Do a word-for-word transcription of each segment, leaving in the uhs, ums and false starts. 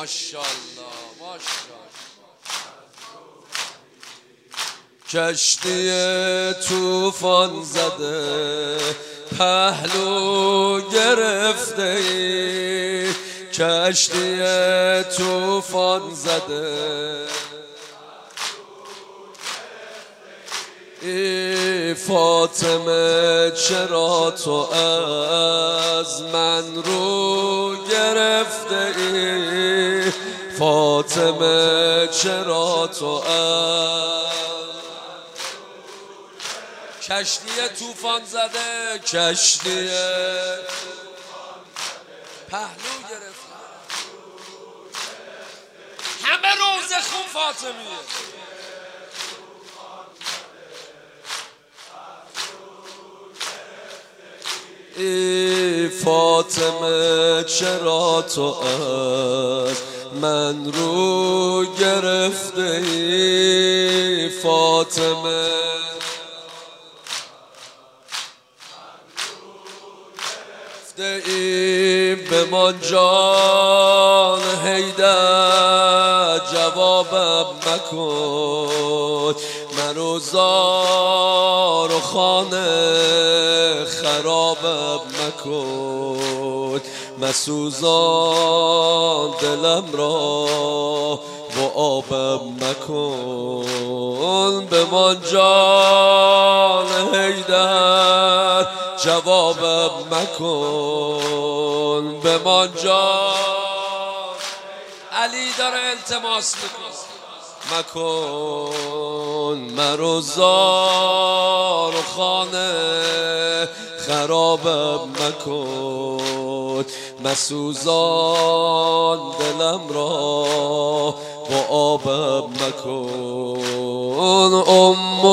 ماشاءالله ماشاءالله. کشتی طوفان زده پهلو گرفته ای، کشتی طوفان زده ای فاطمه، چرا تو از من رو گرفته ای؟ فاطمه چرا تو از کشتی طوفان زده، کشتی پهلو گرفته، همه روزه خون فاطمیه. ای فاطمه چرا تو از من رو گرفته ای؟ فاطمه ای بمان جان حیدر، جوابم مکن منو زار و خانه خرابم مکن، مسوزان دلم را و آبم مکن. بمان جان حیدر، جوابم مکن. بمان جان علی داره التماس میکنه مکن مرو زار و خانه خرابم مکن، مسوزان دلم را با آبم مکن. ام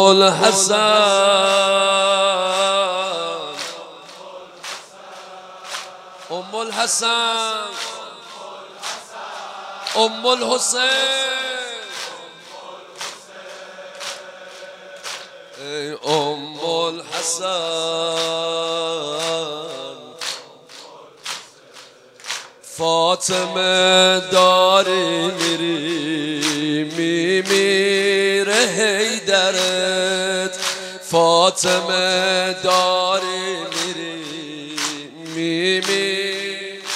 الحسن، ام الحسن، ام الحسین، ای ام الحسن. فاطمه داری میری میمیره حیدرت، فاطمه داری میری میمیره،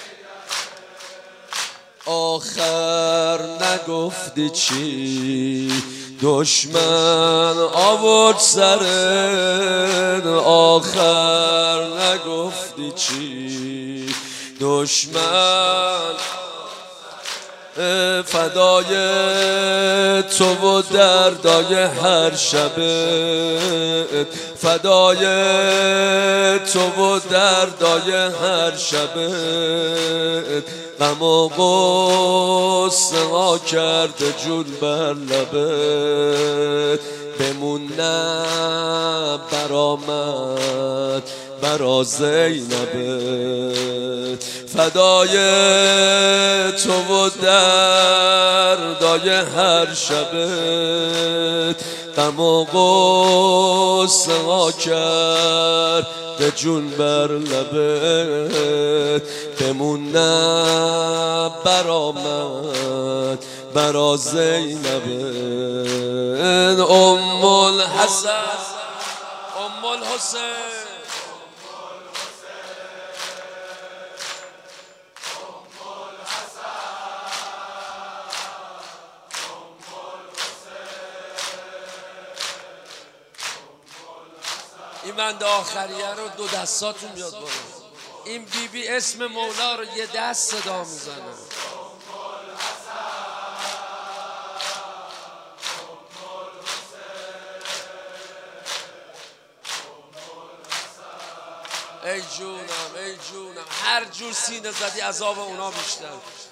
آخر نگفتی چی دشمن آورد سرت، آخر نگفتی چی دشمن فدای تو و دردای هر شبت، فدای تو و دردای هر شبت، غم و غصه ها کرده جون بر لبت، بمون نه برآمد برا زینبت، فدای تو و دردای هر شبت، غم و غصه ها کرد به جون بر لبت، بمون نه برآمد برا زینبت. ام الحسن، ام الحسین، این بند آخریه رو دو دستاتون بیاد بالا. این بی بی اسم مولا رو یه دست صدا میزنه. ای جونم ای جونم، هر جور سینه زدی عذاب اونا بیشتر.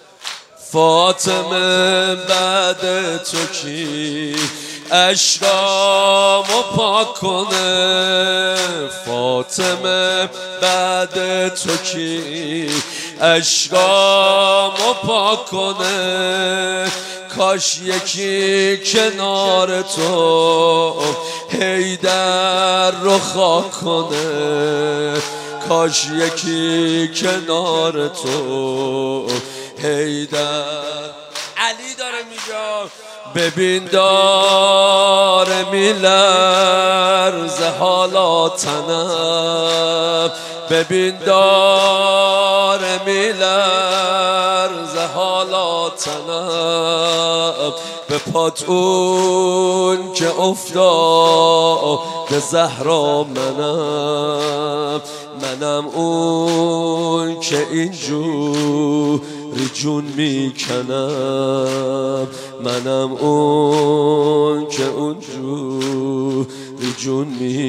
فاطمه بعد تو کی اشکامو پاک کنه، فاطمه بعد تو کی اشکامو پاک کنه، کاش یکی کنار تو حیدر رو خاک کنه، کاش یکی کنار تو حیدر. علی داره میگه ببین داره میلرزه حالا تنم، ببین داره میلرزه حالا تنم، به پات اون که افتاد زهرا منم، منم اون که اینجوری جون میکنم، منم اون که اونجوری جون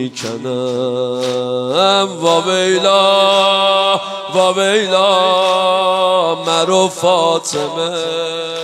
میکنم. وا ویلا وا ویلا مرو فاطمه،